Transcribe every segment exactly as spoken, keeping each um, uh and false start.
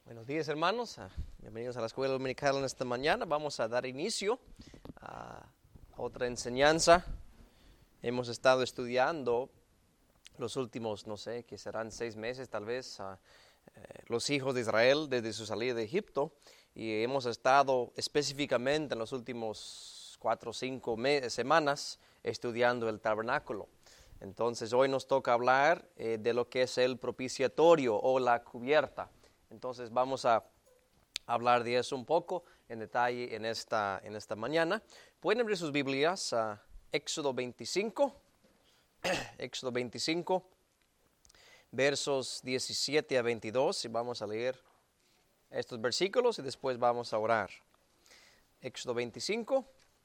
Buenos días, hermanos. Bienvenidos a la escuela dominical en esta mañana. Vamos a dar inicio a otra enseñanza. Hemos estado estudiando los últimos, no sé, que serán seis meses tal vez, a eh, los hijos de Israel desde su salida de Egipto. Y hemos estado específicamente en los últimos cuatro o cinco me- semanas estudiando el tabernáculo. Entonces hoy nos toca hablar eh, de lo que es el propiciatorio o la cubierta. Entonces vamos a hablar de eso un poco en detalle en esta, en esta mañana. Pueden abrir sus Biblias a Éxodo veinticinco, Éxodo veinticinco, versos diecisiete a veintidós, y vamos a leer estos versículos y después vamos a orar. Éxodo veinticinco,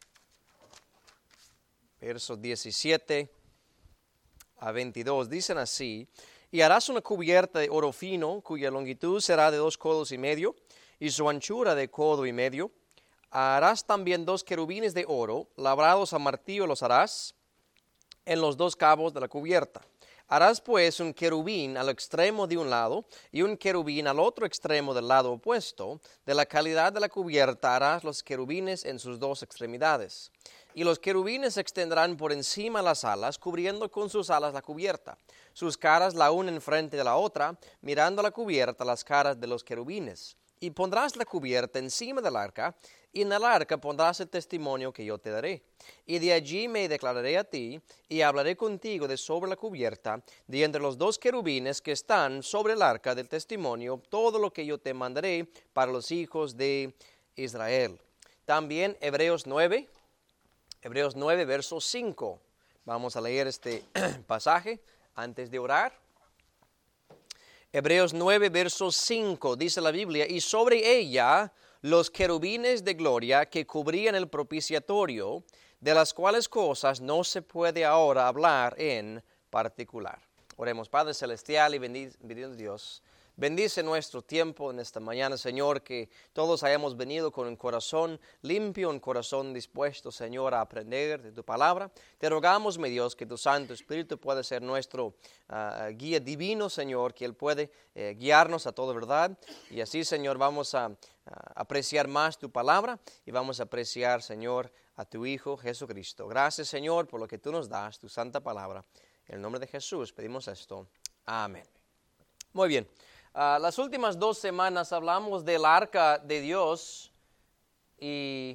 versos diecisiete a veintidós, dicen así: Y harás una cubierta de oro fino, cuya longitud será de dos codos y medio, y su anchura de codo y medio. Harás también dos querubines de oro, labrados a martillo los harás en los dos cabos de la cubierta. Harás pues un querubín al extremo de un lado, y un querubín al otro extremo del lado opuesto. De la calidad de la cubierta harás los querubines en sus dos extremidades. Y los querubines se extenderán por encima de las alas, cubriendo con sus alas la cubierta. Sus caras la una enfrente de la otra, mirando la cubierta las caras de los querubines. Y pondrás la cubierta encima del arca, y en el arca pondrás el testimonio que yo te daré. Y de allí me declararé a ti, y hablaré contigo de sobre la cubierta, de entre los dos querubines que están sobre el arca del testimonio, todo lo que yo te mandaré para los hijos de Israel. También Hebreos nueve, Hebreos nueve, verso cinco. Vamos a leer este pasaje antes de orar. Hebreos nueve, verso cinco, dice la Biblia: Y sobre ella los querubines de gloria que cubrían el propiciatorio, de las cuales cosas no se puede ahora hablar en particular. Oremos. Padre celestial y bendito Dios, bendice nuestro tiempo en esta mañana, Señor, que todos hayamos venido con un corazón limpio, un corazón dispuesto, Señor, a aprender de tu palabra. Te rogamos, mi Dios, que tu Santo Espíritu pueda ser nuestro uh, guía divino, Señor, que Él puede eh, guiarnos a toda verdad. Y así, Señor, vamos a, a apreciar más tu palabra y vamos a apreciar, Señor, a tu Hijo Jesucristo. Gracias, Señor, por lo que tú nos das, tu santa palabra. En el nombre de Jesús pedimos esto. Amén. Muy bien. Uh, las últimas dos semanas hablamos del arca de Dios y,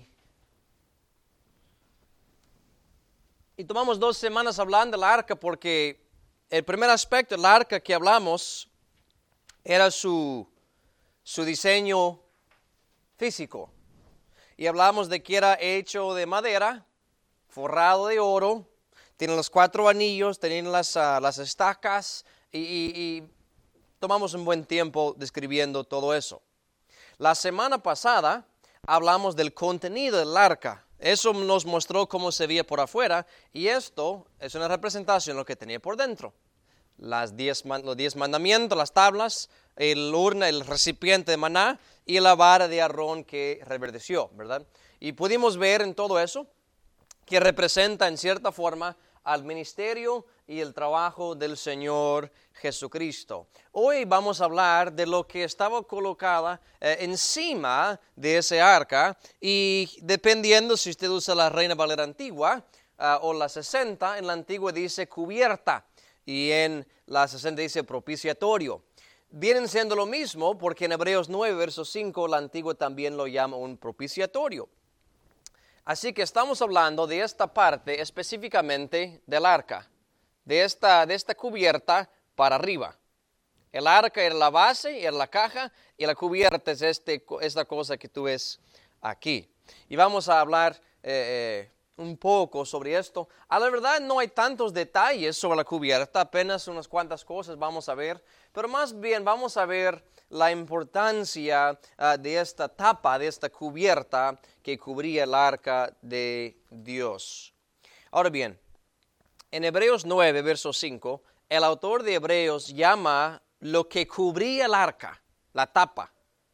y tomamos dos semanas hablando del arca porque el primer aspecto del arca que hablamos era su, su diseño físico. Y hablamos de que era hecho de madera, forrado de oro, tiene los cuatro anillos, tiene las, uh, las estacas y... y, y tomamos un buen tiempo describiendo todo eso. La semana pasada hablamos del contenido del arca. Eso nos mostró cómo se veía por afuera y esto es una representación de lo que tenía por dentro. Las diez, los diez mandamientos, las tablas, el urna, el recipiente de maná y la vara de Aarón que reverdeció, ¿verdad? Y pudimos ver en todo eso que representa en cierta forma al ministerio y el trabajo del Señor Jesucristo. Hoy vamos a hablar de lo que estaba colocada eh, encima de ese arca, y dependiendo si usted usa la Reina Valera antigua uh, o la sesenta, en la antigua dice cubierta y en la sesenta dice propiciatorio. Vienen siendo lo mismo porque en Hebreos nueve, verso cinco, la antigua también lo llama un propiciatorio. Así que estamos hablando de esta parte específicamente del arca, de esta, de esta cubierta para arriba. El arca era la base, era la caja, y la cubierta es este, esta cosa que tú ves aquí. Y vamos a hablar eh, eh, un poco sobre esto. A la verdad no hay tantos detalles sobre la cubierta, apenas unas cuantas cosas vamos a ver, pero más bien vamos a ver la importancia uh, de esta tapa, de esta cubierta que cubría el arca de Dios. Ahora bien, en Hebreos nueve, verso cinco, el autor de Hebreos llama lo que cubría el arca, la tapa,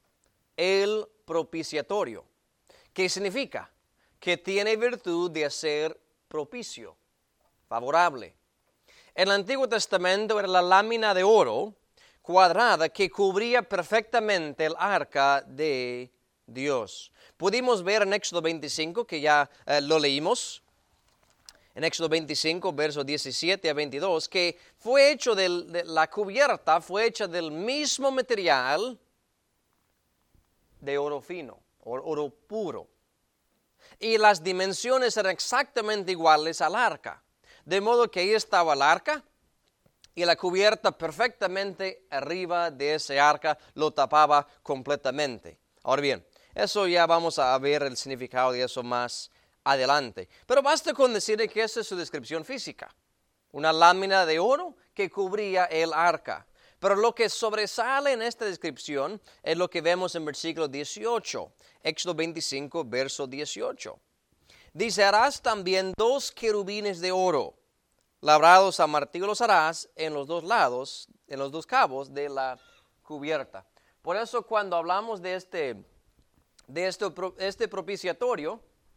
el propiciatorio. ¿Qué significa? Que tiene virtud de ser propicio, favorable. En el Antiguo Testamento era la lámina de oro cuadrada que cubría perfectamente el arca de Dios. Pudimos ver en Éxodo veinticinco, que ya eh, lo leímos, en Éxodo veinticinco, versos diecisiete a veintidós, que fue hecho del, de la cubierta, fue hecha del mismo material de oro fino, oro puro. Y las dimensiones eran exactamente iguales al arca. De modo que ahí estaba el arca y la cubierta perfectamente arriba de ese arca lo tapaba completamente. Ahora bien, eso ya vamos a ver el significado de eso más adelante. Pero basta con decir que esa es su descripción física. Una lámina de oro que cubría el arca. Pero lo que sobresale en esta descripción es lo que vemos en versículo dieciocho. Éxodo veinticinco, verso dieciocho. Dice, harás también dos querubines de oro, labrados a martillo los harás en los dos lados, en los dos cabos de la cubierta. Por eso cuando hablamos de este, de este, este propiciatorio,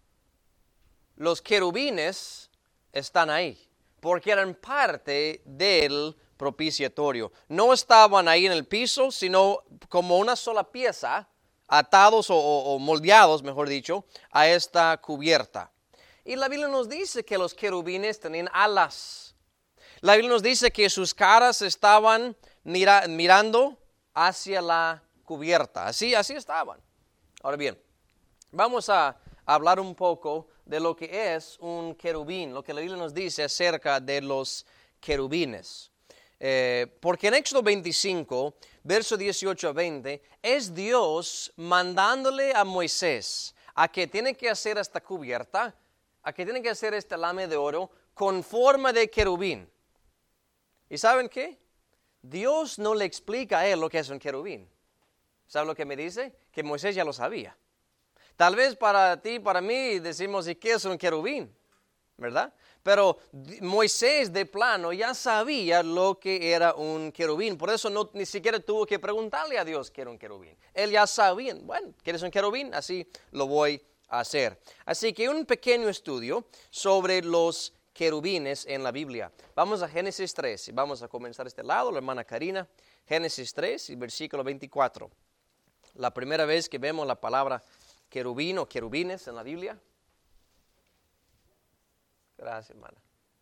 los querubines están ahí, porque eran parte del propiciatorio. No estaban ahí en el piso, sino como una sola pieza, atados o, o moldeados, mejor dicho, a esta cubierta. Y la Biblia nos dice que los querubines tenían alas. La Biblia nos dice que sus caras estaban mira, mirando hacia la cubierta. Así, así estaban. Ahora bien, vamos a hablar un poco de lo que es un querubín, lo que la Biblia nos dice acerca de los querubines. Eh, porque en Éxodo veinticinco, verso dieciocho a veinte, es Dios mandándole a Moisés a que tiene que hacer esta cubierta, a que tiene que hacer esta lámina de oro con forma de querubín. ¿Y saben qué? Dios no le explica a él lo que es un querubín. ¿Sabe lo que me dice? Que Moisés ya lo sabía. Tal vez para ti, para mí, decimos, ¿y qué es un querubín? ¿Verdad? Pero Moisés de plano ya sabía lo que era un querubín. Por eso no, ni siquiera tuvo que preguntarle a Dios qué era un querubín. Él ya sabía, bueno, ¿quieres un querubín? Así lo voy a hacer. Así que un pequeño estudio sobre los querubines en la Biblia. Vamos a Génesis tres y vamos a comenzar este lado, la hermana Karina. Génesis tres y versículo veinticuatro. La primera vez que vemos la palabra querubín o querubines en la Biblia. Gracias, hermana.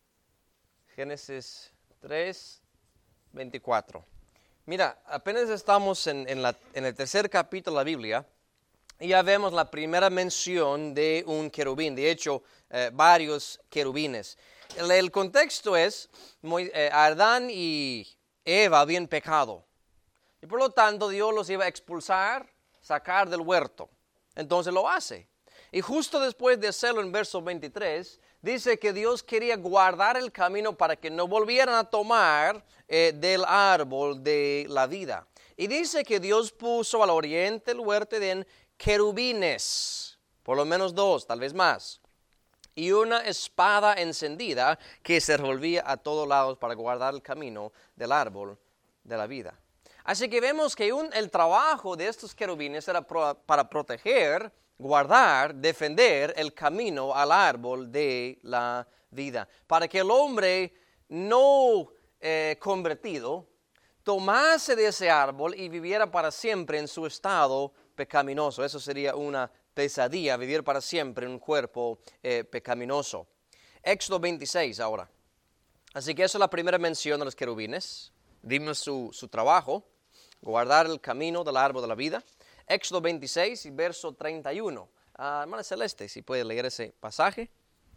Génesis tres, veinticuatro. Mira, apenas estamos en, en, la, en el tercer capítulo de la Biblia y ya vemos la primera mención de un querubín. De hecho, eh, varios querubines. El, el contexto es, eh, Adán y Eva habían pecado. Y por lo tanto, Dios los iba a expulsar, sacar del huerto. Entonces lo hace. Y justo después de hacerlo en verso veintitrés, dice que Dios quería guardar el camino para que no volvieran a tomar eh, del árbol de la vida. Y dice que Dios puso al oriente del huerto de Edén querubines, por lo menos dos, tal vez más, y una espada encendida que se revolvía a todos lados para guardar el camino del árbol de la vida. Así que vemos que un, el trabajo de estos querubines era pro, para proteger, guardar, defender el camino al árbol de la vida, para que el hombre no eh, convertido tomase de ese árbol y viviera para siempre en su estado pecaminoso. Eso sería una pesadilla, vivir para siempre en un cuerpo eh, pecaminoso. Éxodo veintiséis ahora. Así que esa es la primera mención de los querubines. Vimos su, su trabajo, guardar el camino del árbol de la vida. Éxodo veintiséis y verso treinta y uno. Ah, hermana Celeste, si puede leer ese pasaje.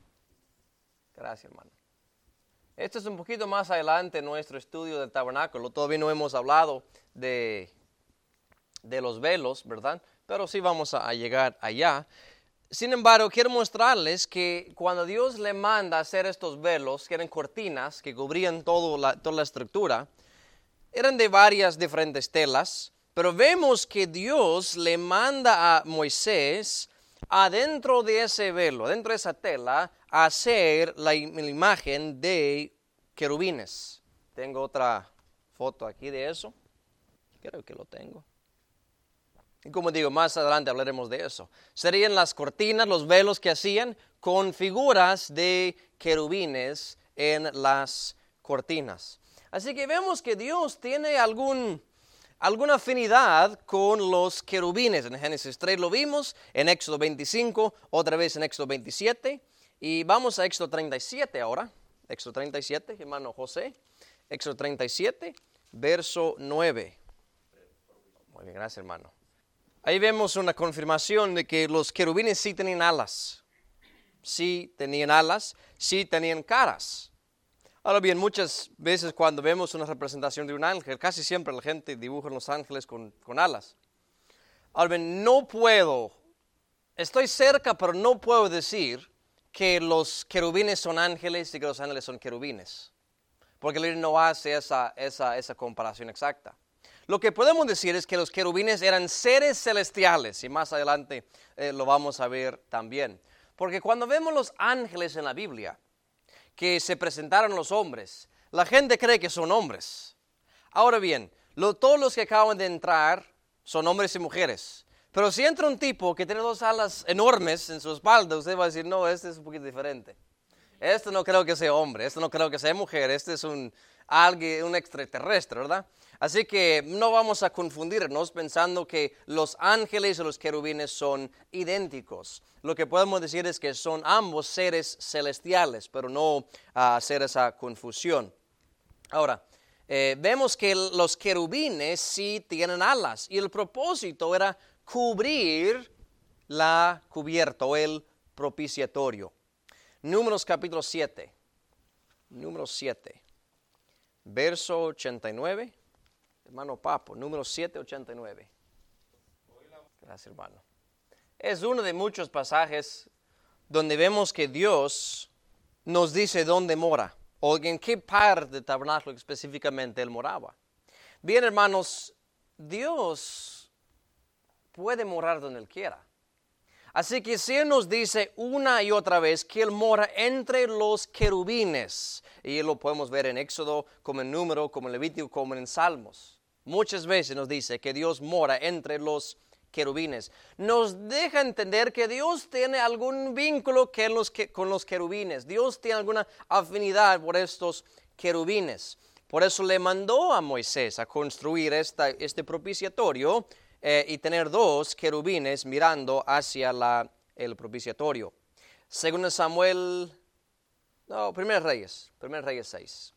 Gracias, hermano. Esto es un poquito más adelante en nuestro estudio del tabernáculo. Todavía no hemos hablado de, de los velos, ¿verdad? Pero sí vamos a, a llegar allá. Sin embargo, quiero mostrarles que cuando Dios le manda hacer estos velos, que eran cortinas que cubrían todo la, toda la estructura, eran de varias diferentes telas, pero vemos que Dios le manda a Moisés adentro de ese velo, adentro de esa tela, a hacer la, la imagen de querubines. Tengo otra foto aquí de eso. Creo que lo tengo. Y como digo, más adelante hablaremos de eso. Serían las cortinas, los velos que hacían con figuras de querubines en las cortinas. Así que vemos que Dios tiene algún, alguna afinidad con los querubines. En Génesis tres lo vimos, en Éxodo veinticinco, otra vez en Éxodo veintisiete. Y vamos a Éxodo treinta y siete ahora. Éxodo treinta y siete, hermano José. Éxodo treinta y siete, verso nueve. Muy bien, gracias, hermano. Ahí vemos una confirmación de que los querubines sí tenían alas. Sí tenían alas, sí tenían caras. Ahora bien, muchas veces cuando vemos una representación de un ángel, casi siempre la gente dibuja los ángeles con, con alas. Ahora bien, no puedo, estoy cerca, pero no puedo decir que los querubines son ángeles y que los ángeles son querubines. Porque la Biblia no hace esa, esa, esa comparación exacta. Lo que podemos decir es que los querubines eran seres celestiales, y más adelante eh, lo vamos a ver también. Porque cuando vemos los ángeles en la Biblia, que se presentaron los hombres, la gente cree que son hombres. Ahora bien, lo, todos los que acaban de entrar son hombres y mujeres. Pero si entra un tipo que tiene dos alas enormes en su espalda, usted va a decir, no, este es un poquito diferente. Este no creo que sea hombre, este no creo que sea mujer, este es un, alguien, un extraterrestre, ¿verdad? Así que no vamos a confundirnos pensando que los ángeles y los querubines son idénticos. Lo que podemos decir es que son ambos seres celestiales, pero no uh, hacer esa confusión. Ahora, eh, vemos que los querubines sí tienen alas y el propósito era cubrir la cubierta o el propiciatorio. Números capítulo siete, Números siete, verso ochenta y nueve. Hermano Papo, Números siete, ochenta y nueve. Gracias, hermano. Es uno de muchos pasajes donde vemos que Dios nos dice dónde mora, o en qué parte del tabernáculo específicamente Él moraba. Bien, hermanos, Dios puede morar donde Él quiera. Así que si Él nos dice una y otra vez que Él mora entre los querubines, y lo podemos ver en Éxodo, como en Número, como en Levítico, como en Salmos. Muchas veces nos dice que Dios mora entre los querubines. Nos deja entender que Dios tiene algún vínculo que los, que, con los querubines. Dios tiene alguna afinidad por estos querubines. Por eso le mandó a Moisés a construir esta, este propiciatorio, Eh, y tener dos querubines mirando hacia la, el propiciatorio. Segundo Samuel, no, Primer Reyes, Primer Reyes seis.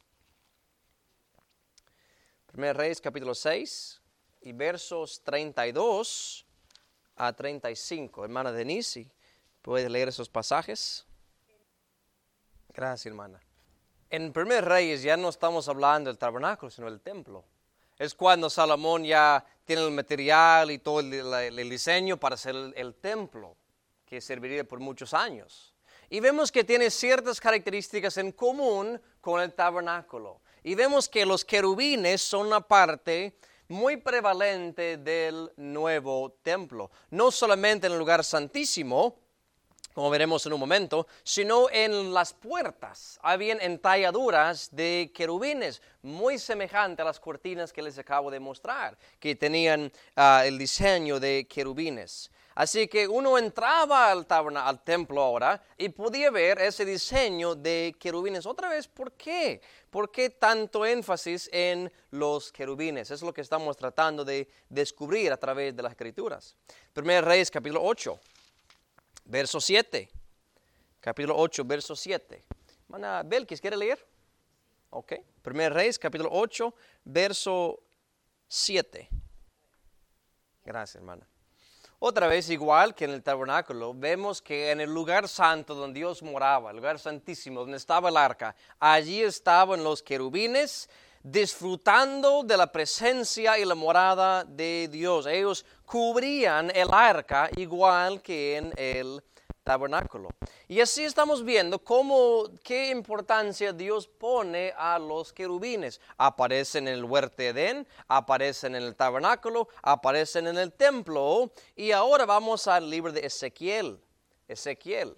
Primer Reyes capítulo seis y versos treinta y dos a treinta y cinco. Hermana Denise, ¿puede leer esos pasajes? Gracias, hermana. En Primer Reyes ya no estamos hablando del tabernáculo, sino del templo. Es cuando Salomón ya tiene el material y todo el, el, el diseño para hacer el, el templo, que serviría por muchos años. Y vemos que tiene ciertas características en común con el tabernáculo. Y vemos que los querubines son una parte muy prevalente del nuevo templo. No solamente en el lugar santísimo, como veremos en un momento, sino en las puertas. Habían entalladuras de querubines, muy semejante a las cortinas que les acabo de mostrar, que tenían uh, el diseño de querubines. Así que uno entraba al, taberna, al templo ahora y podía ver ese diseño de querubines. Otra vez, ¿por qué? ¿Por qué tanto énfasis en los querubines? Es lo que estamos tratando de descubrir a través de las Escrituras. Primero Reyes, capítulo ocho. Verso siete, capítulo ocho, verso siete. Hermana Belkis, ¿quiere leer? Ok. Primer Reyes, capítulo ocho, verso siete. Gracias, hermana. Otra vez, igual que en el tabernáculo, vemos que en el lugar santo donde Dios moraba, el lugar santísimo, donde estaba el arca, allí estaban los querubines disfrutando de la presencia y la morada de Dios. Ellos cubrían el arca igual que en el tabernáculo. Y así estamos viendo cómo, qué importancia Dios pone a los querubines. Aparecen en el huerto de Edén, aparecen en el tabernáculo, aparecen en el templo. Y ahora vamos al libro de Ezequiel. Ezequiel.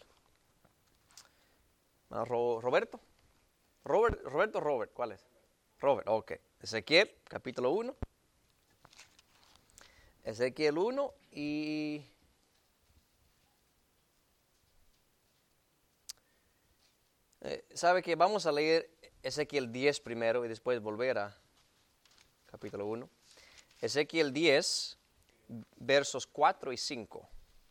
Roberto. Robert, Roberto, Robert, ¿cuál es? Robert, ok. Ezequiel, capítulo uno. Ezequiel uno y... Eh, ¿Sabe que vamos a leer Ezequiel diez primero y después volver a capítulo uno? Ezequiel diez, versos cuatro y cinco.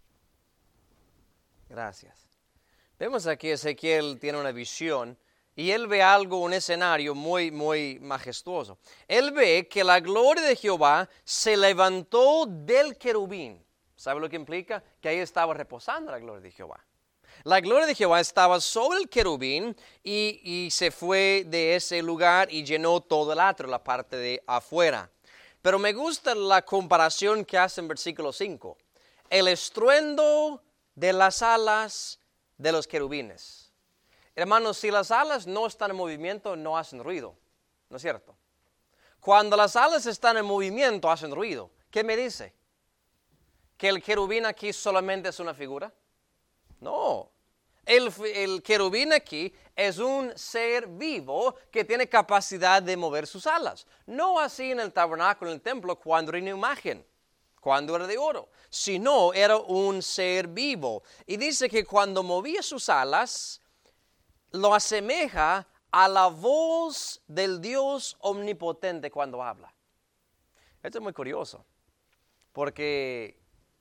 Gracias. Vemos aquí Ezequiel tiene una visión y él ve algo, un escenario muy, muy majestuoso. Él ve que la gloria de Jehová se levantó del querubín. ¿Sabe lo que implica? Que ahí estaba reposando la gloria de Jehová. La gloria de Jehová estaba sobre el querubín y, y se fue de ese lugar y llenó todo el atrio, la parte de afuera. Pero me gusta la comparación que hace en versículo cinco. El estruendo de las alas de los querubines. Hermanos, si las alas no están en movimiento, no hacen ruido. ¿No es cierto? Cuando las alas están en movimiento, hacen ruido. ¿Qué me dice? ¿Que el querubín aquí solamente es una figura? No. El, el querubín aquí es un ser vivo que tiene capacidad de mover sus alas. No así en el tabernáculo, en el templo, cuando era una imagen, cuando era de oro, sino era un ser vivo. Y dice que cuando movía sus alas, lo asemeja a la voz del Dios omnipotente cuando habla. Esto es muy curioso, porque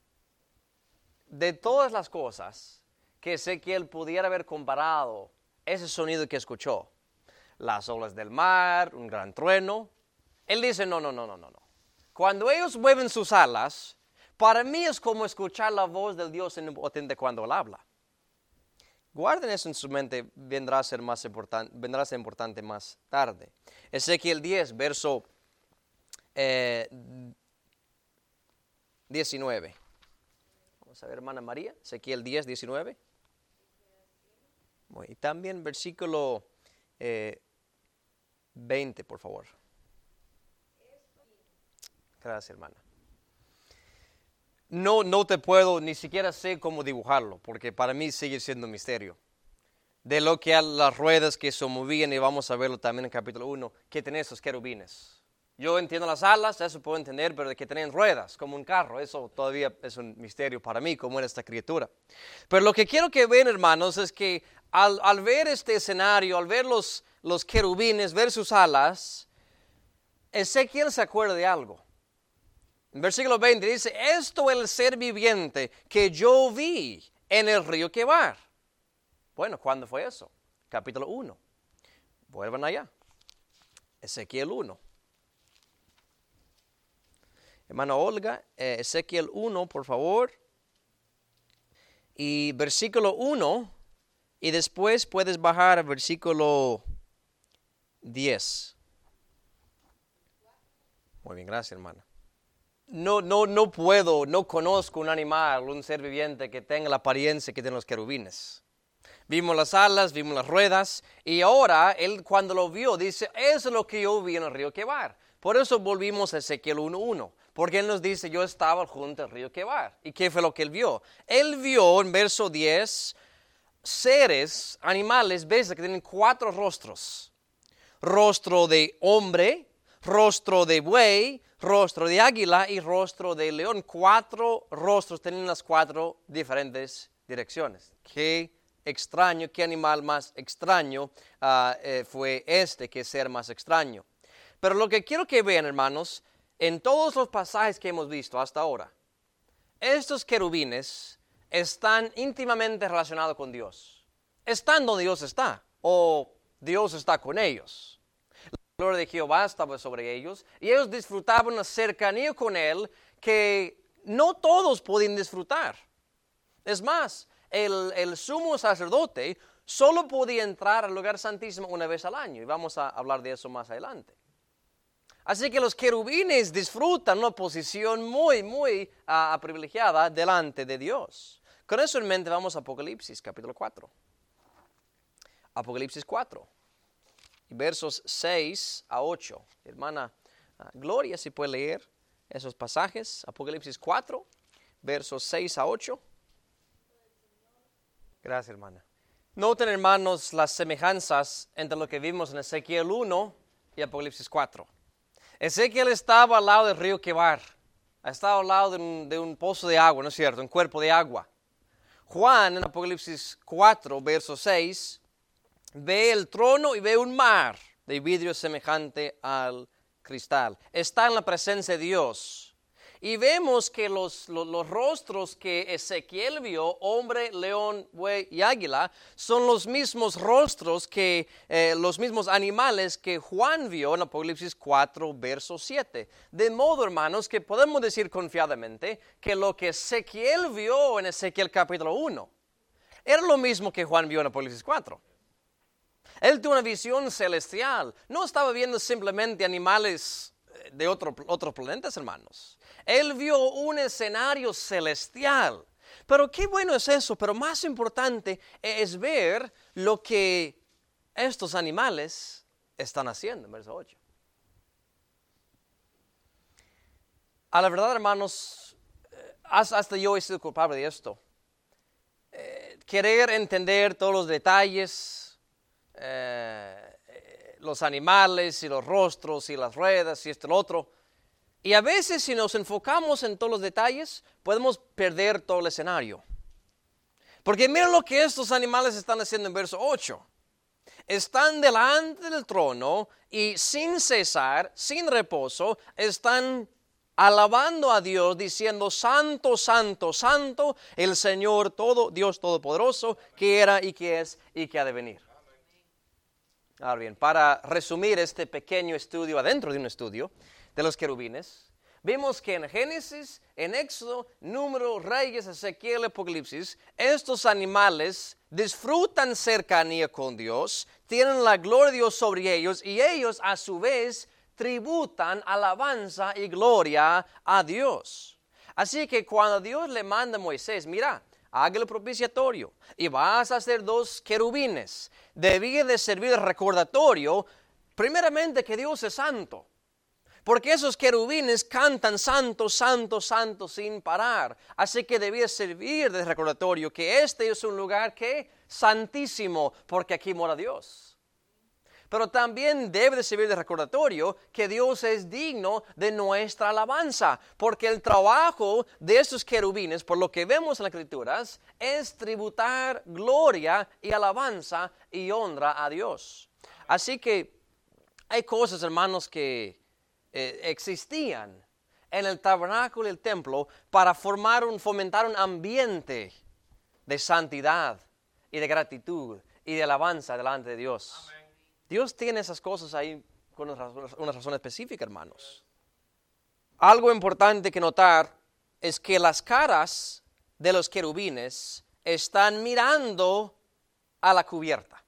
de todas las cosas que Ezequiel pudiera haber comparado ese sonido que escuchó, las olas del mar, un gran trueno, él dice, no, no, no, no, no, no. Cuando ellos mueven sus alas, para mí es como escuchar la voz del Dios omnipotente cuando él habla. Guarden eso en su mente, vendrá a ser más importante, vendrá a ser importante más tarde. Ezequiel diez, verso eh, diecinueve. Vamos a ver, hermana María, Ezequiel diez, diecinueve. Y también versículo eh, veinte, por favor. Gracias, hermana. No, no te puedo, ni siquiera sé cómo dibujarlo, porque para mí sigue siendo un misterio. De lo que a las ruedas que se movían, y vamos a verlo también en capítulo uno, que tienen esos querubines. Yo entiendo las alas, eso puedo entender, pero de que tienen ruedas, como un carro, eso todavía es un misterio para mí, cómo era esta criatura. Pero lo que quiero que vean, hermanos, es que al, al ver este escenario, al ver los, los querubines, ver sus alas, Ezequiel se acuerda de algo. En versículo veinte dice, esto es el ser viviente que yo vi en el río Quebar. Bueno, ¿cuándo fue eso? Capítulo uno. Vuelvan allá. Ezequiel uno. Hermana Olga, eh, Ezequiel uno, por favor. Y versículo uno, y después puedes bajar al versículo diez. Muy bien, gracias, hermana. No, no, no puedo, no conozco un animal, un ser viviente que tenga la apariencia que tienen los querubines. Vimos las alas, vimos las ruedas, y ahora él cuando lo vio dice, eso es lo que yo vi en el río Quebar. Por eso volvimos a Ezequiel uno uno, porque él nos dice, yo estaba junto al río Quebar. ¿Y qué fue lo que él vio? Él vio en verso diez, seres, animales, ves que tienen cuatro rostros. Rostro de hombre, rostro de buey, rostro de águila y rostro de león. Cuatro rostros tienen las cuatro diferentes direcciones. Qué extraño, qué animal más extraño uh, eh, fue este, qué ser más extraño. Pero lo que quiero que vean, hermanos, en todos los pasajes que hemos visto hasta ahora, estos querubines están íntimamente relacionados con Dios. Están donde Dios está, o Dios está con ellos. La gloria de Jehová estaba sobre ellos, y ellos disfrutaban una cercanía con Él que no todos podían disfrutar. Es más, el, el sumo sacerdote solo podía entrar al lugar santísimo una vez al año, y vamos a hablar de eso más adelante. Así que los querubines disfrutan una posición muy, muy uh, privilegiada delante de Dios. Con eso en mente vamos a Apocalipsis, capítulo cuatro. Apocalipsis cuatro, versos seis a ocho. Hermana uh, Gloria, si puede leer esos pasajes. Apocalipsis cuatro, versos seis a ocho. Gracias, hermana. Noten, hermanos, las semejanzas entre lo que vimos en Ezequiel uno y Apocalipsis cuatro. Ezequiel estaba al lado del río Quebar, estaba al lado de un, de un pozo de agua, ¿no es cierto? Un cuerpo de agua. Juan, en Apocalipsis cuatro, verso seis, ve el trono y ve un mar de vidrio semejante al cristal. Está en la presencia de Dios. Y vemos que los, los, los rostros que Ezequiel vio, hombre, león, buey y águila, son los mismos rostros que eh, los mismos animales que Juan vio en Apocalipsis cuatro, verso siete. De modo, hermanos, que podemos decir confiadamente que lo que Ezequiel vio en Ezequiel capítulo uno era lo mismo que Juan vio en Apocalipsis cuatro. Él tuvo una visión celestial. No estaba viendo simplemente animales de otro, otros planetas, hermanos. Él vio un escenario celestial. Pero qué bueno es eso, pero más importante es ver lo que estos animales están haciendo, en verso ocho. A la verdad, hermanos, hasta yo he sido culpable de esto. Eh, querer entender todos los detalles, eh, los animales y los rostros y las ruedas y esto y lo otro. Y a veces si nos enfocamos en todos los detalles, podemos perder todo el escenario. Porque miren lo que estos animales están haciendo en verso ocho. Están delante del trono y sin cesar, sin reposo, están alabando a Dios diciendo: Santo, Santo, Santo, el Señor todo, Dios Todopoderoso, que era y que es y que ha de venir. Ahora bien, para resumir este pequeño estudio adentro de un estudio de los querubines, vimos que en Génesis, en Éxodo, Número, Reyes, Ezequiel, Apocalipsis, estos animales disfrutan cercanía con Dios, tienen la gloria de Dios sobre ellos y ellos a su vez tributan alabanza y gloria a Dios. Así que cuando Dios le manda a Moisés, mira, haga el propiciatorio y vas a hacer dos querubines, debía de servir de recordatorio, primeramente que Dios es santo. Porque esos querubines cantan santo, santo, santo sin parar. Así que debía servir de recordatorio que este es un lugar que santísimo, porque aquí mora Dios. Pero también debe de servir de recordatorio que Dios es digno de nuestra alabanza. Porque el trabajo de estos querubines, por lo que vemos en las Escrituras, es tributar gloria y alabanza y honra a Dios. Así que hay cosas, hermanos, que Eh, existían en el tabernáculo y el templo para formar un, fomentar un ambiente de santidad y de gratitud y de alabanza delante de Dios. Amén. Dios tiene esas cosas ahí con una razón, una razón específica, hermanos. Algo importante que notar es que las caras de los querubines están mirando a la cubierta.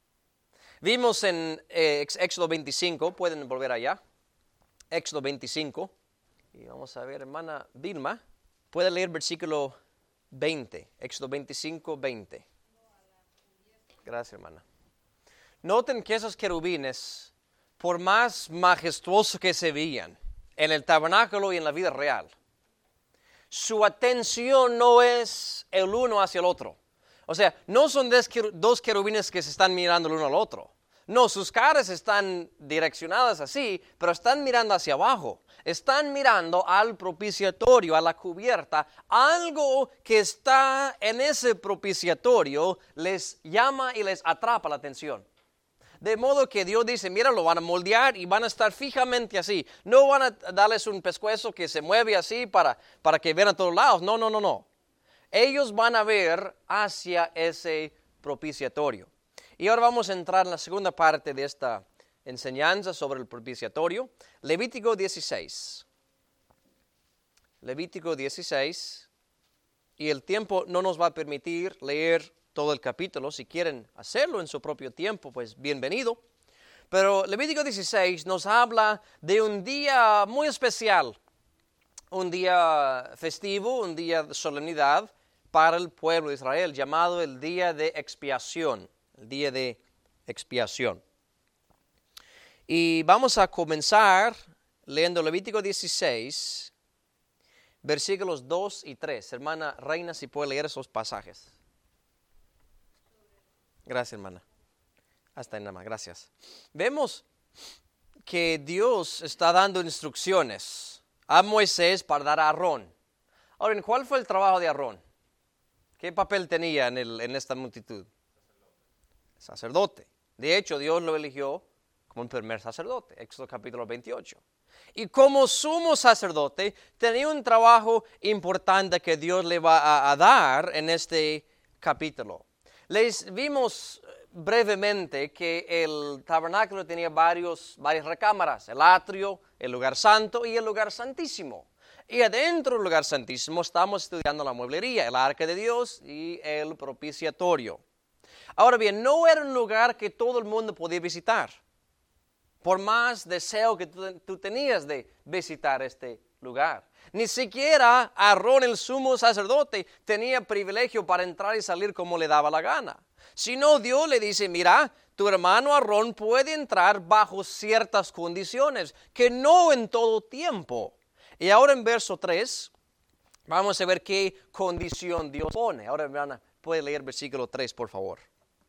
Vimos en eh, Éxodo veinticinco, pueden volver allá. Éxodo veinticinco, y vamos a ver, hermana Vilma, puede leer versículo veinte, Éxodo veinticinco, veinte. Gracias, hermana. Noten que esos querubines, por más majestuosos que se veían en el tabernáculo y en la vida real, su atención no es el uno hacia el otro. O sea, no son dos querubines que se están mirando el uno al otro. No, sus caras están direccionadas así, pero están mirando hacia abajo. Están mirando al propiciatorio, a la cubierta. Algo que está en ese propiciatorio les llama y les atrapa la atención. De modo que Dios dice, mira, lo van a moldear y van a estar fijamente así. No van a darles un pescuezo que se mueve así para, para que vean a todos lados. No, no, no, no. Ellos van a ver hacia ese propiciatorio. Y ahora vamos a entrar en la segunda parte de esta enseñanza sobre el propiciatorio. Levítico dieciséis. Levítico dieciséis. Y el tiempo no nos va a permitir leer todo el capítulo. Si quieren hacerlo en su propio tiempo, pues bienvenido. Pero Levítico dieciséis nos habla de un día muy especial. Un día festivo, un día de solemnidad para el pueblo de Israel, llamado el día de expiación. El día de expiación. Y vamos a comenzar leyendo Levítico dieciséis, versículos dos y tres. Hermana Reina, si puede leer esos pasajes. Gracias, hermana. Hasta ahí nada más, gracias. Vemos que Dios está dando instrucciones a Moisés para dar a Aarón. Ahora, ¿cuál fue el trabajo de Aarón? ¿Qué papel tenía en, el, en esta multitud? Sacerdote. De hecho, Dios lo eligió como el primer sacerdote, Éxodo capítulo veintiocho. Y como sumo sacerdote, tenía un trabajo importante que Dios le va a, a dar en este capítulo. Les vimos brevemente que el tabernáculo tenía varios, varias recámaras, el atrio, el lugar santo y el lugar santísimo. Y adentro del lugar santísimo estamos estudiando la mueblería, el arca de Dios y el propiciatorio. Ahora bien, no era un lugar que todo el mundo podía visitar, por más deseo que tú, tú tenías de visitar este lugar. Ni siquiera Aarón, el sumo sacerdote, tenía privilegio para entrar y salir como le daba la gana. Sino Dios le dice, mira, tu hermano Aarón puede entrar bajo ciertas condiciones, que no en todo tiempo. Y ahora en verso tres, vamos a ver qué condición Dios pone. Ahora, hermana, puede leer versículo tres, por favor.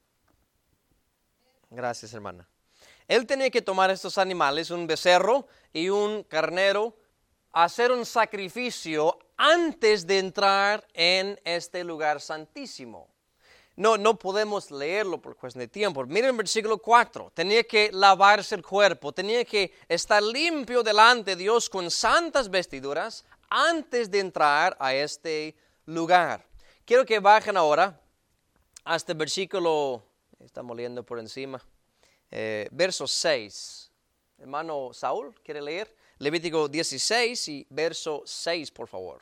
Gracias, hermana. Él tenía que tomar estos animales, un becerro y un carnero, hacer un sacrificio antes de entrar en este lugar santísimo. No, no podemos leerlo por cuestión de tiempo. Miren el versículo cuatro. Tenía que lavarse el cuerpo, tenía que estar limpio delante de Dios con santas vestiduras antes de entrar a este lugar. Quiero que bajen ahora hasta el versículo, estamos leyendo por encima, eh, verso seis. Hermano Saúl, ¿quiere leer? Levítico dieciséis y verso seis, por favor.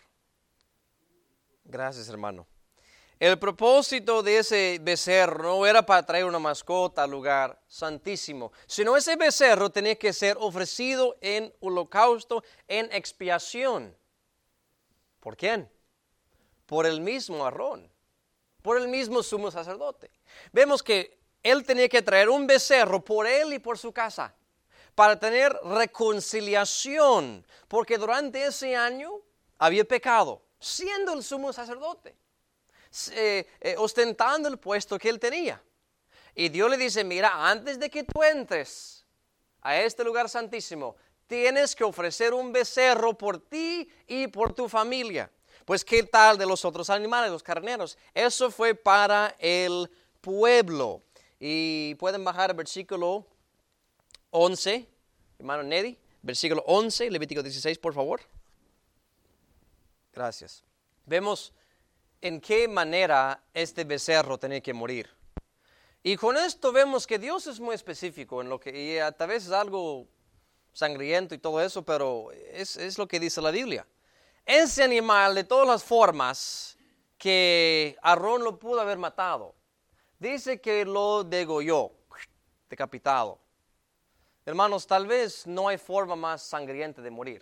Gracias, hermano. El propósito de ese becerro no era para traer una mascota al lugar santísimo, sino ese becerro tenía que ser ofrecido en holocausto, en expiación. ¿Por quién? Por el mismo Aarón, por el mismo sumo sacerdote. Vemos que él tenía que traer un becerro por él y por su casa, para tener reconciliación, porque durante ese año había pecado, siendo el sumo sacerdote. Eh, eh, ostentando el puesto que él tenía. Y Dios le dice, mira, antes de que tú entres a este lugar santísimo, tienes que ofrecer un becerro por ti y por tu familia. Pues qué tal de los otros animales, los carneros. Eso fue para el pueblo. Y pueden bajar el versículo once, hermano Neddy, versículo once, Levítico dieciséis, por favor. Gracias. Vemos en qué manera este becerro tenía que morir. Y con esto vemos que Dios es muy específico en lo que, y a veces es algo sangriento y todo eso, pero es, es lo que dice la Biblia. Ese animal, de todas las formas que Aarón lo pudo haber matado, dice que lo degolló, decapitado. Hermanos, tal vez no hay forma más sangrienta de morir.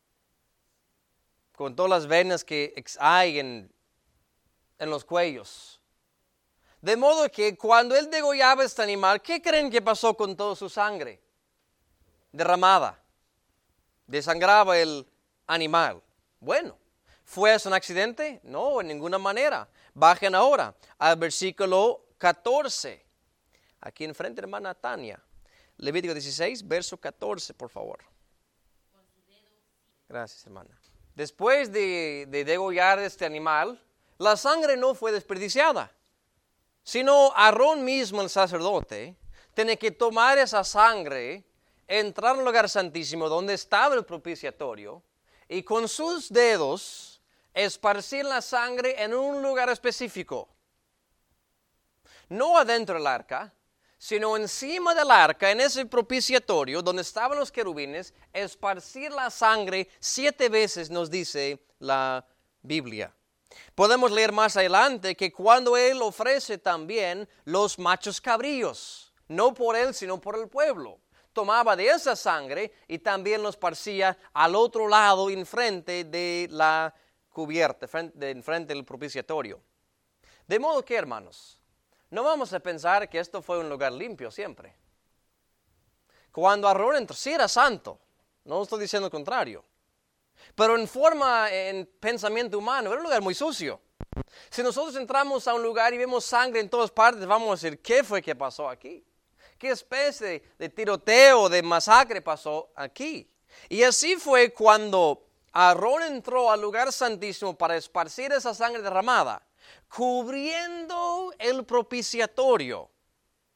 Con todas las venas que hay en en los cuellos. De modo que cuando él degollaba este animal, ¿qué creen que pasó con toda su sangre? Derramada. Desangraba el animal. Bueno, ¿fue eso un accidente? No, en ninguna manera. Bajen ahora al versículo catorce. Aquí enfrente, hermana Tania. Levítico dieciséis, verso catorce, por favor. Gracias, hermana. Después de, de degollar este animal, la sangre no fue desperdiciada, sino Aarón mismo, el sacerdote, tiene que tomar esa sangre, entrar al lugar santísimo donde estaba el propiciatorio y con sus dedos esparcir la sangre en un lugar específico. No adentro del arca, sino encima del arca, en ese propiciatorio donde estaban los querubines, esparcir la sangre siete veces, nos dice la Biblia. Podemos leer más adelante que cuando él ofrece también los machos cabríos, no por él, sino por el pueblo, tomaba de esa sangre y también los esparcía al otro lado, enfrente de la cubierta, enfrente del propiciatorio. De modo que, hermanos, no vamos a pensar que esto fue un lugar limpio siempre. Cuando Aarón entró, sí era santo, no estoy diciendo lo contrario. Pero en forma, en pensamiento humano, era un lugar muy sucio. Si nosotros entramos a un lugar y vemos sangre en todas partes, vamos a decir, ¿qué fue que pasó aquí? ¿Qué especie de, de tiroteo, de masacre pasó aquí? Y así fue cuando Aarón entró al lugar santísimo para esparcir esa sangre derramada, cubriendo el propiciatorio.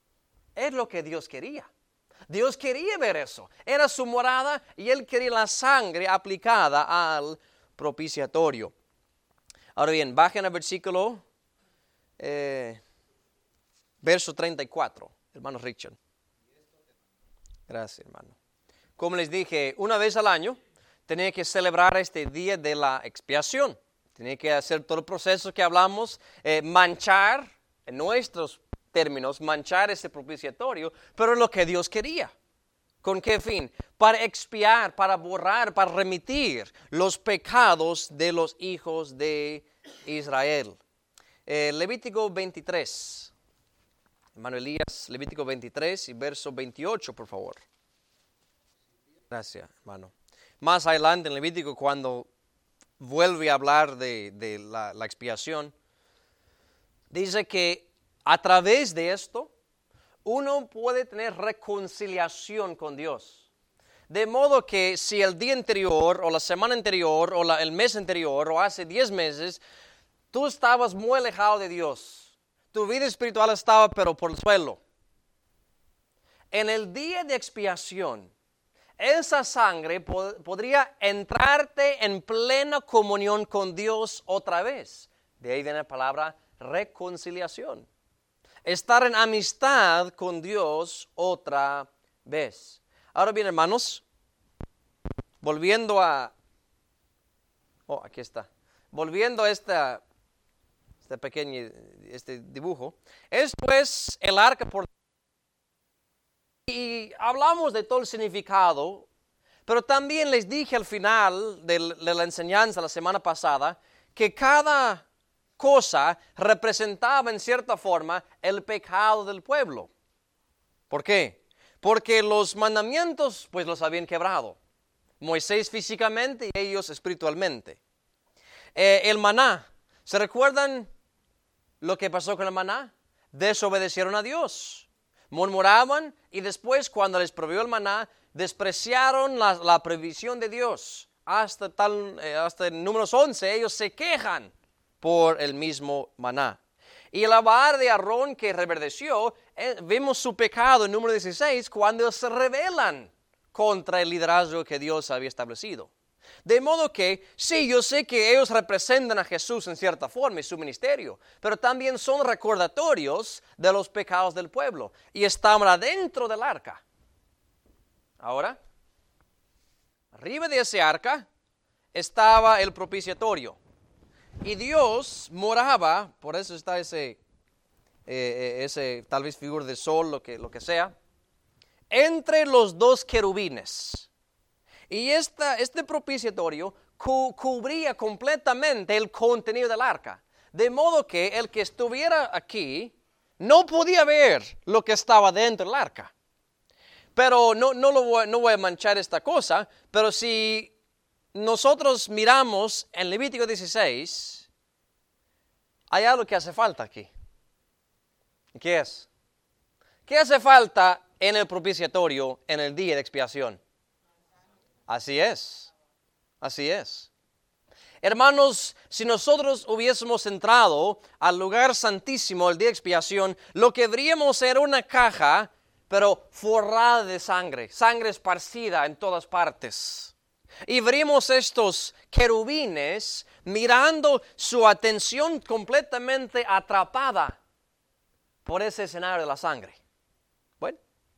Es lo que Dios quería. Dios quería ver eso. Era su morada y Él quería la sangre aplicada al propiciatorio. Ahora bien, bajen al versículo, eh, verso treinta y cuatro, hermano Richard. Gracias, hermano. Como les dije, una vez al año tenía que celebrar este día de la expiación. Tenía que hacer todo el proceso que hablamos, eh, manchar, en nuestros términos, manchar ese propiciatorio, pero es lo que Dios quería. ¿Con qué fin? Para expiar, para borrar, para remitir los pecados de los hijos de Israel. Eh, Levítico veintitrés. Hermano Elías, Levítico veintitrés y verso veintiocho, por favor. Gracias, hermano. Más adelante en Levítico, cuando vuelve a hablar de, de la, la expiación, dice que a través de esto, uno puede tener reconciliación con Dios. De modo que si el día anterior, o la semana anterior, o la, el mes anterior, o hace diez meses, tú estabas muy alejado de Dios. Tu vida espiritual estaba pero por el suelo. En el día de expiación, esa sangre pod- podría entrarte en plena comunión con Dios otra vez. De ahí viene la palabra reconciliación. Estar en amistad con Dios otra vez. Ahora bien, hermanos, volviendo a... Oh, aquí está. Volviendo a esta, este pequeño este dibujo. Esto es el arca por... Y hablamos de todo el significado, pero también les dije al final de la enseñanza la semana pasada que cada cosa representaba en cierta forma el pecado del pueblo. ¿Por qué? Porque los mandamientos pues los habían quebrado. Moisés físicamente y ellos espiritualmente. Eh, el maná, ¿se recuerdan lo que pasó con el maná? Desobedecieron a Dios, murmuraban y después cuando les proveyó el maná, despreciaron la, la previsión de Dios. Hasta, tal, eh, hasta el número once ellos se quejan por el mismo maná. Y la vara de Aarón que reverdeció, eh, vemos su pecado en número dieciséis cuando se rebelan contra el liderazgo que Dios había establecido. De modo que, sí, yo sé que ellos representan a Jesús en cierta forma y su ministerio, pero también son recordatorios de los pecados del pueblo y estaban adentro del arca. Ahora, arriba de ese arca estaba el propiciatorio. Y Dios moraba, por eso está ese, eh, ese tal vez figura de sol, lo que, lo que sea, entre los dos querubines. Y esta, este propiciatorio cu- cubría completamente el contenido del arca. De modo que el que estuviera aquí no podía ver lo que estaba dentro del arca. Pero no, no, lo voy, no voy a manchar esta cosa, pero si nosotros miramos en Levítico dieciséis, hay algo que hace falta aquí. ¿Qué es? ¿Qué hace falta en el propiciatorio en el día de expiación? Así es, así es. Hermanos, si nosotros hubiésemos entrado al lugar santísimo el día de expiación, lo que veríamos era una caja, pero forrada de sangre, sangre esparcida en todas partes. Y veríamos estos querubines mirando su atención completamente atrapada por ese escenario de la sangre. Bueno,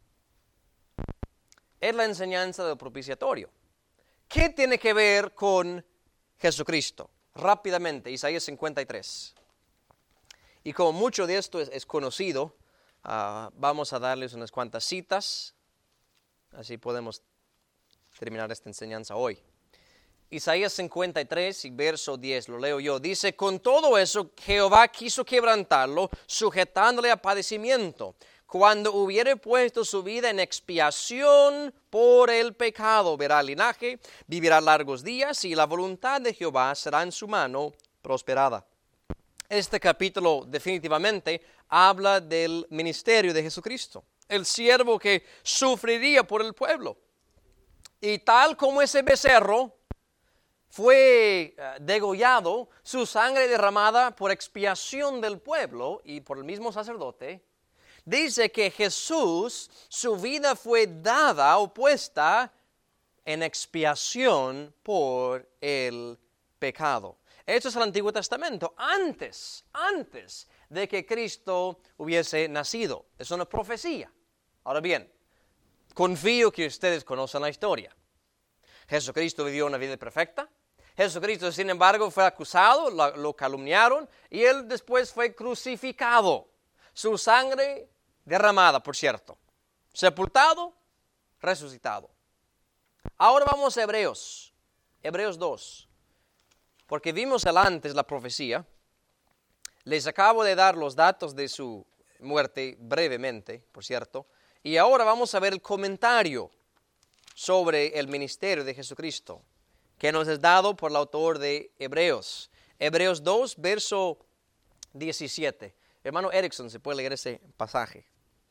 es la enseñanza del propiciatorio. ¿Qué tiene que ver con Jesucristo? Rápidamente, Isaías cincuenta y tres. Y como mucho de esto es, es conocido, uh, vamos a darles unas cuantas citas, así podemos terminar esta enseñanza hoy. Isaías cincuenta y tres y verso diez, lo leo yo. Dice, con todo eso Jehová quiso quebrantarlo, sujetándole a padecimiento, cuando hubiere puesto su vida en expiación por el pecado, verá linaje, vivirá largos días, y la voluntad de Jehová será en su mano prosperada. Este capítulo definitivamente habla del ministerio de Jesucristo, el siervo que sufriría por el pueblo. Y tal como ese becerro fue uh, degollado, su sangre derramada por expiación del pueblo y por el mismo sacerdote, Dice que Jesús, su vida fue dada o puesta en expiación por el pecado. Esto es el Antiguo Testamento, antes, antes de que Cristo hubiese nacido. Es una profecía. Ahora bien, confío que ustedes conocen la historia. Jesucristo vivió una vida perfecta. Jesucristo, sin embargo, fue acusado, lo, lo calumniaron y él después fue crucificado. Su sangre derramada, por cierto. Sepultado, resucitado. Ahora vamos a Hebreos, Hebreos dos. Porque vimos el antes la profecía. Les acabo de dar los datos de su muerte brevemente, por cierto. Y ahora vamos a ver el comentario sobre el ministerio de Jesucristo, que nos es dado por el autor de Hebreos. Hebreos dos, verso diecisiete. Hermano Erickson, ¿se puede leer ese pasaje?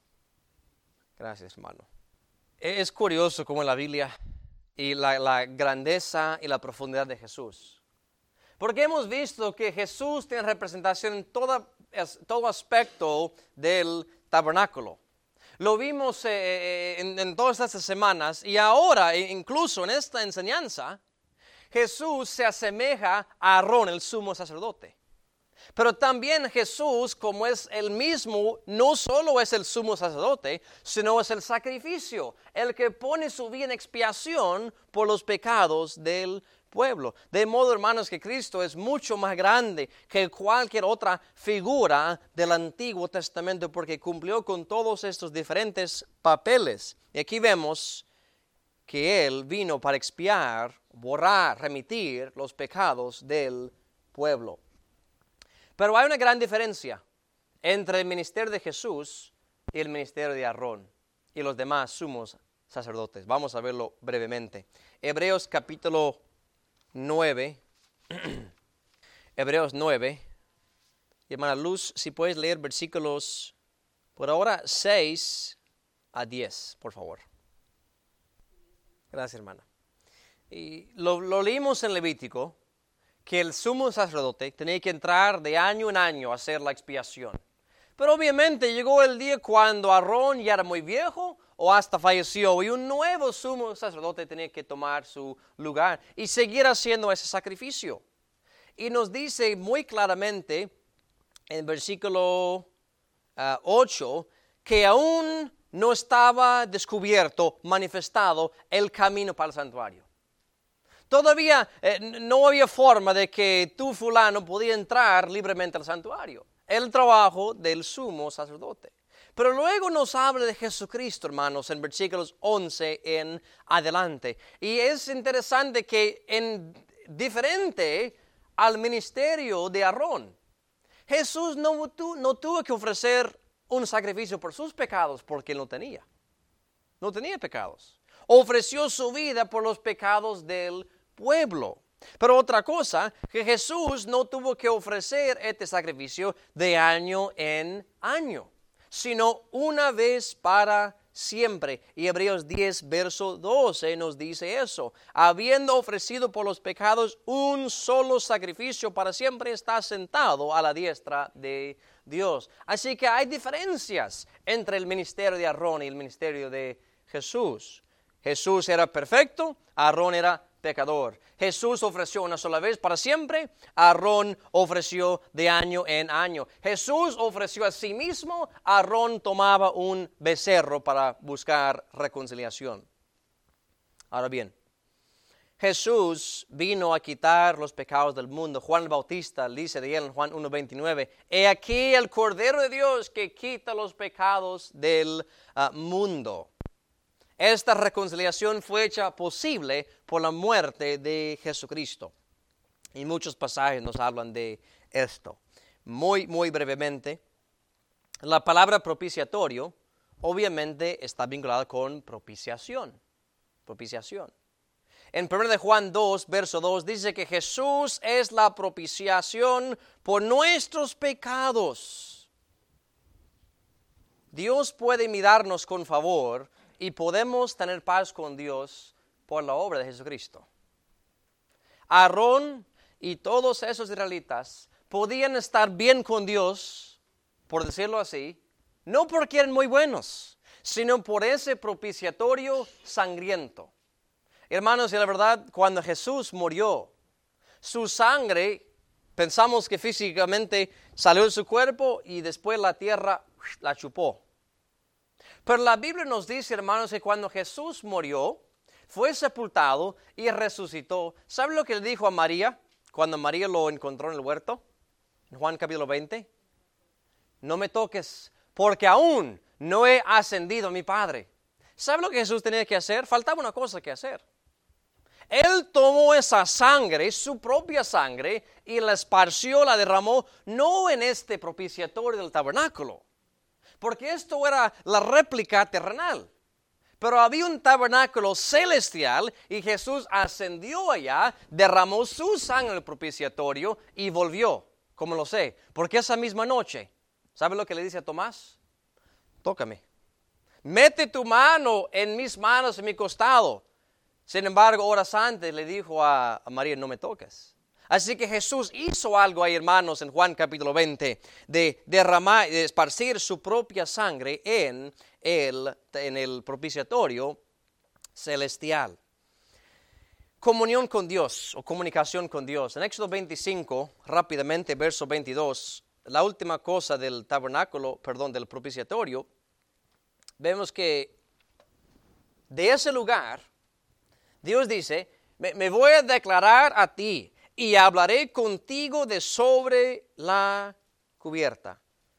Gracias, hermano. Es curioso cómo en la Biblia y la, la grandeza y la profundidad de Jesús. Porque hemos visto que Jesús tiene representación en toda, todo aspecto del tabernáculo. Lo vimos eh, en, en todas estas semanas y ahora, incluso en esta enseñanza, Jesús se asemeja a Aarón, el sumo sacerdote. Pero también Jesús, como es el mismo, no solo es el sumo sacerdote, sino es el sacrificio, el que pone su vida en expiación por los pecados del pueblo. De modo, hermanos, que Cristo es mucho más grande que cualquier otra figura del Antiguo Testamento porque cumplió con todos estos diferentes papeles. Y aquí vemos que Él vino para expiar, borrar, remitir los pecados del pueblo. Pero hay una gran diferencia entre el ministerio de Jesús y el ministerio de Aarón y los demás sumos sacerdotes. Vamos a verlo brevemente. Hebreos capítulo nueve. Hebreos nueve. Y hermana Luz, si puedes leer versículos por ahora seis a diez, por favor. Gracias, hermana. Y lo, lo leímos en Levítico, que el sumo sacerdote tenía que entrar de año en año a hacer la expiación. Pero obviamente llegó el día cuando Aarón ya era muy viejo o hasta falleció y un nuevo sumo sacerdote tenía que tomar su lugar y seguir haciendo ese sacrificio. Y nos dice muy claramente en versículo uh, ocho que aún no estaba descubierto, manifestado el camino para el santuario. Todavía eh, no había forma de que tú, fulano, podía entrar libremente al santuario. El trabajo del sumo sacerdote. Pero luego nos habla de Jesucristo, hermanos, en versículos once en adelante. Y es interesante que en diferente al ministerio de Aarón, Jesús no, tu, no tuvo que ofrecer un sacrificio por sus pecados porque él no tenía. No tenía pecados. Ofreció su vida por los pecados del pueblo. Pero otra cosa, que Jesús no tuvo que ofrecer este sacrificio de año en año, sino una vez para siempre. Y Hebreos diez, verso doce nos dice eso. Habiendo ofrecido por los pecados un solo sacrificio para siempre, está sentado a la diestra de Dios. Así que hay diferencias entre el ministerio de Aarón y el ministerio de Jesús. Jesús era perfecto, Aarón era pecador. Jesús ofreció una sola vez para siempre, Aarón ofreció de año en año. Jesús ofreció a sí mismo, Aarón tomaba un becerro para buscar reconciliación. Ahora bien, Jesús vino a quitar los pecados del mundo. Juan el Bautista dice de él en Juan uno veintinueve, he aquí el Cordero de Dios que quita los pecados del uh, mundo. Esta reconciliación fue hecha posible por la muerte de Jesucristo. Y muchos pasajes nos hablan de esto. Muy, muy brevemente, la palabra propiciatorio obviamente está vinculada con propiciación. Propiciación. En primera de Juan dos, verso dos, dice que Jesús es la propiciación por nuestros pecados. Dios puede mirarnos con favor y podemos tener paz con Dios por la obra de Jesucristo. Aarón y todos esos israelitas podían estar bien con Dios, por decirlo así, No porque eran muy buenos, sino por ese propiciatorio sangriento. Hermanos, y la verdad, cuando Jesús murió, su sangre, pensamos que físicamente salió de su cuerpo y después la tierra la chupó. Pero la Biblia nos dice, hermanos, que cuando Jesús murió, fue sepultado y resucitó. ¿Sabe lo que le dijo a María cuando María lo encontró en el huerto? En Juan capítulo veinte. No me toques, porque aún no he ascendido a mi Padre. ¿Sabe lo que Jesús tenía que hacer? Faltaba una cosa que hacer. Él tomó esa sangre, su propia sangre, y la esparció, la derramó, no en este propiciatorio del tabernáculo, porque esto era la réplica terrenal. Pero había un tabernáculo celestial y Jesús ascendió allá, derramó su sangre en el propiciatorio y volvió. ¿Cómo lo sé? Porque esa misma noche, ¿sabe lo que le dice a Tomás? Tócame. Mete tu mano en mis manos, en mi costado. Sin embargo, horas antes le dijo a, a María, no me toques. Así que Jesús hizo algo ahí, hermanos, en Juan capítulo veinte, de derramar, de esparcir su propia sangre en el, en el propiciatorio celestial. Comunión con Dios o comunicación con Dios. En Éxodo veinticinco, rápidamente, verso veintidós, la última cosa del tabernáculo, perdón, del propiciatorio, vemos que de ese lugar, Dios dice, me, me voy a declarar a ti y hablaré contigo de sobre la cubierta.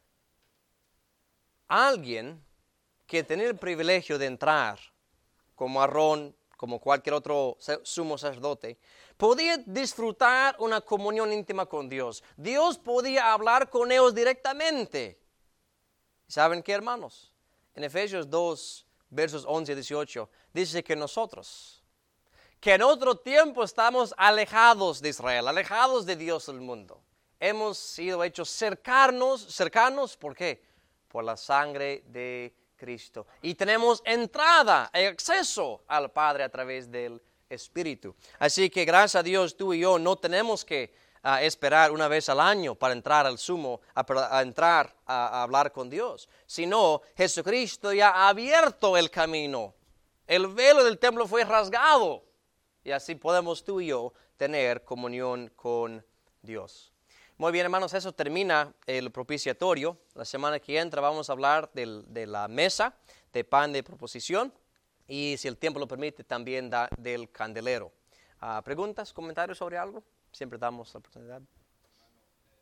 Alguien que tenía el privilegio de entrar, como Aarón, como cualquier otro sumo sacerdote, podía disfrutar una comunión íntima con Dios. Dios podía hablar con ellos directamente. ¿Saben qué, hermanos? En Efesios dos, versos once y dieciocho, dice que nosotros, que en otro tiempo estamos alejados de Israel, alejados de Dios del mundo. Hemos sido hechos cercanos, cercanos, ¿por qué? Por la sangre de Cristo. Y tenemos entrada, acceso al Padre a través del Espíritu. Así que gracias a Dios, tú y yo no tenemos que uh, esperar una vez al año para entrar al sumo, a, a entrar a, a hablar con Dios. Sino Jesucristo ya ha abierto el camino. El velo del templo fue rasgado. Y así podemos tú y yo tener comunión con Dios. Muy bien, hermanos, eso termina el propiciatorio. La semana que entra vamos a hablar del, de la mesa de pan de proposición y, si el tiempo lo permite, también da, del candelero. Uh, ¿Preguntas, comentarios sobre algo? Siempre damos la oportunidad.